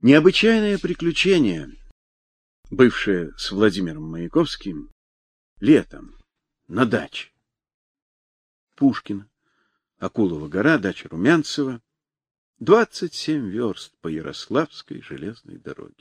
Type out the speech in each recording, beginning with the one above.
Необычайное приключение, бывшее с Владимиром Маяковским летом на даче. Пушкина, Акулова гора, дача Румянцева, 27 верст по Ярославской железной дороге.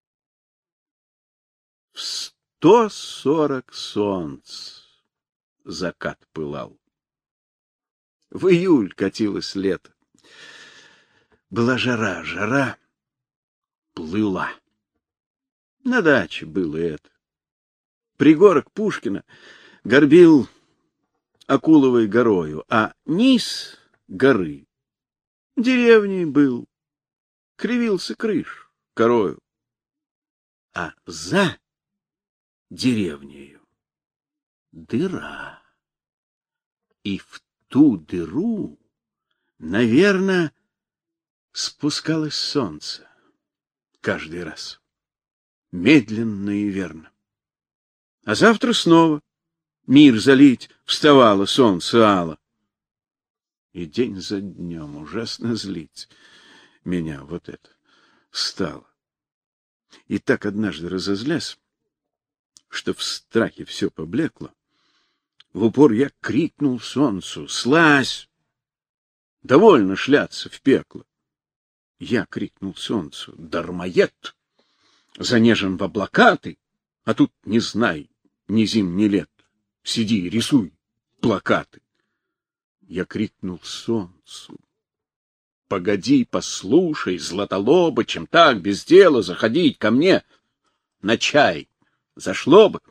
В 140 солнц закат пылал. В июль катилось лето. Была жара плыла. На даче было это. Пригорок Пушкина горбил Акуловой горою, а низ горы деревней был, кривился крыш корою. А за деревнею дыра. И в ту дыру, наверное, спускалось солнце каждый раз, медленно и верно. А завтра снова мир залить вставало солнце ало. И день за днем ужасно злить меня вот это стало. И так однажды разозлясь, что в страхе все поблекло, в упор я крикнул солнцу: «Слазь! Довольно шляться в пекло!» Я крикнул солнцу: «Дармоед! Занежен в облака ты, а тут не знай ни зим, ни лет. Сиди, рисуй плакаты!» Я крикнул солнцу: «Погоди, послушай, Златолоба, чем так без дела заходить ко мне на чай зашло бы!»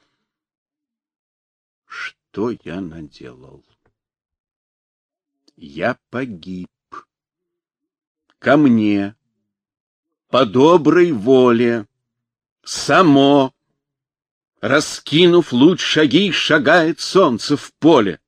Что я наделал? Я погиб. Ко мне, по доброй воле, само, раскинув луч шаги, шагает солнце в поле.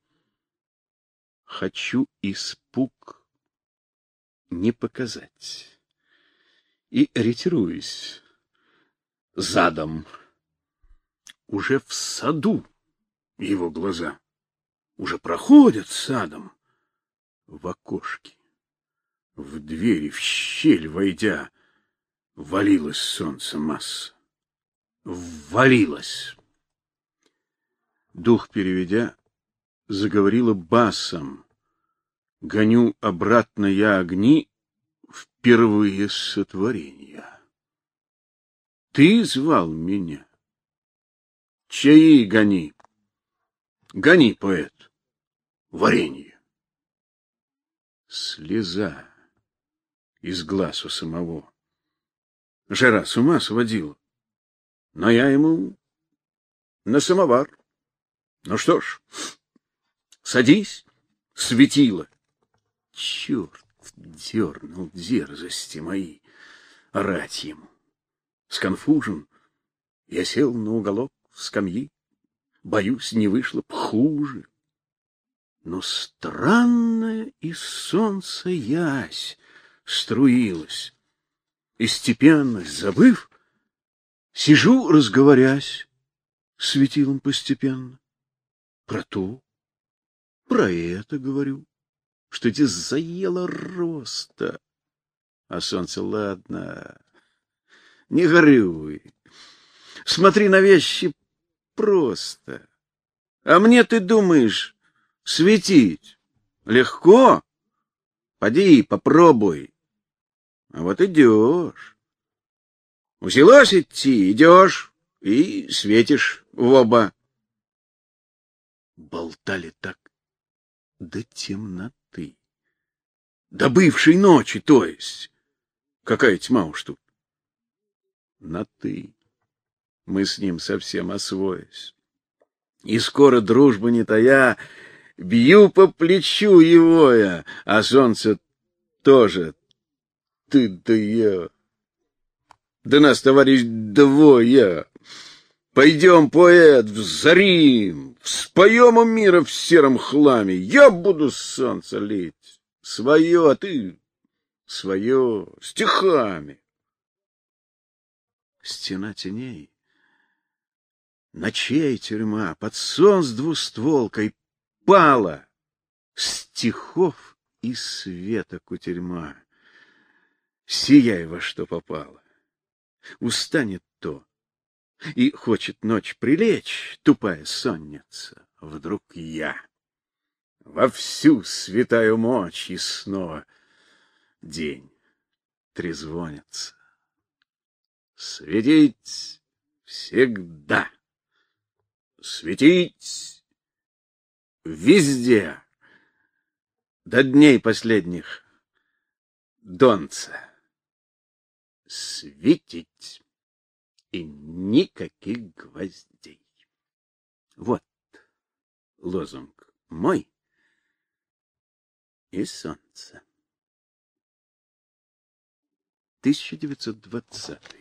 Хочу испуг не показать и ретируюсь задом. Уже в саду его глаза, уже проходят садом в окошке. В двери, в щель войдя, валилось солнце масса. Ввалилось. Дух переведя, заговорила басом: «Гоню обратно я огни впервые с сотворения. Ты звал меня? Чаи гони. Гони, поэт, варенье». Слеза из глаз у самого. Жара с ума сводила, но я ему на самовар. Ну что ж, садись, светило. Черт дернул дерзости мои орать ему. Сконфужен, я сел на уголок скамьи. Боюсь, не вышло б хуже. Но странная из солнца ясь струилась, и степенность забыв, сижу, разговорясь, светилом постепенно. Про то, про это говорю, что тебе заело роста. А солнце: ладно, не горюй, смотри на вещи просто. А мне, ты думаешь, светить легко? Поди, попробуй. А вот идешь. Взялось идти, идешь и светишь в оба. Болтали так до темноты. До бывшей ночи, то есть. Какая тьма уж тут. На «ты» мы с ним совсем освоились. И скоро, дружба не тая, бью по плечу его я, а солнце тоже. Ты да я. Да нас, товарищ, двое. Пойдем, поэт, взорим, вспоем у мира в сером хламе. Я буду солнце лить свое, а ты свое, стихами. Стена теней, ночей тюрьма, под сон с двустволкой пала, стихов и света кутерьма. Сияй во что попало. устанет то, и хочет ночь прилечь, тупая сонница. Вдруг я во всю святаю мочь, и снова день трезвонится. Светить всегда, светить везде, до дней последних донца. Светить и никаких гвоздей. Вот лозунг мой и солнце. 1920.